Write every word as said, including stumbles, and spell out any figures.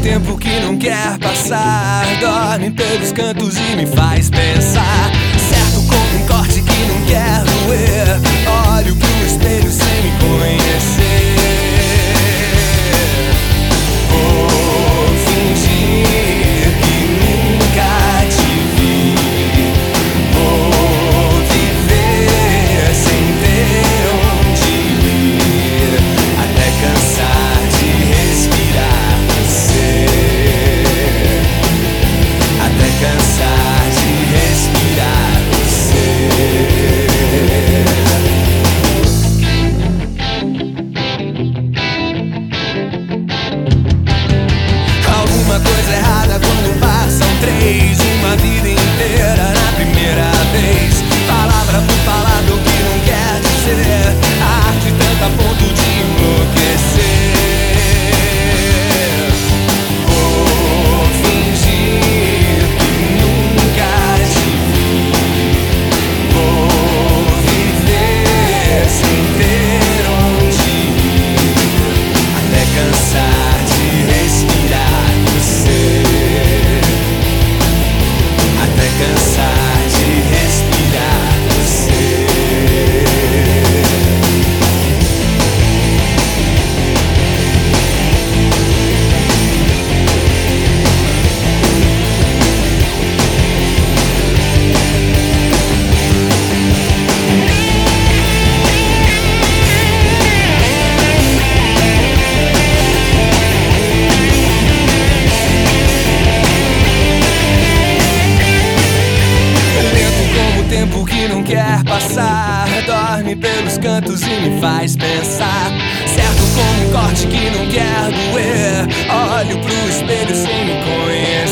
tempo que não quer passar, dorme pelos cantos e me faz pensar. Certo como um corte que não quer doer, olho pro espelho sem me conhecer. Vou fingir que nunca te vi, vou viver sem ter onde ir, até cansar de respirar você, até cansar de respirar você. Alguma coisa errada quando passam três, uma vida inteira na primeira vez. Palavra por palavra o que não quer dizer, arte tanto a ponto de enlouquecer. Vou fingir que nunca te vi, vou viver sem ter onde ir, até cansar de respirar você, até cansar de respirar você. Tempo que não quer passar, dorme pelos cantos e me faz pensar. Certo como um corte que não quer doer, olho pro espelho sem me conhecer.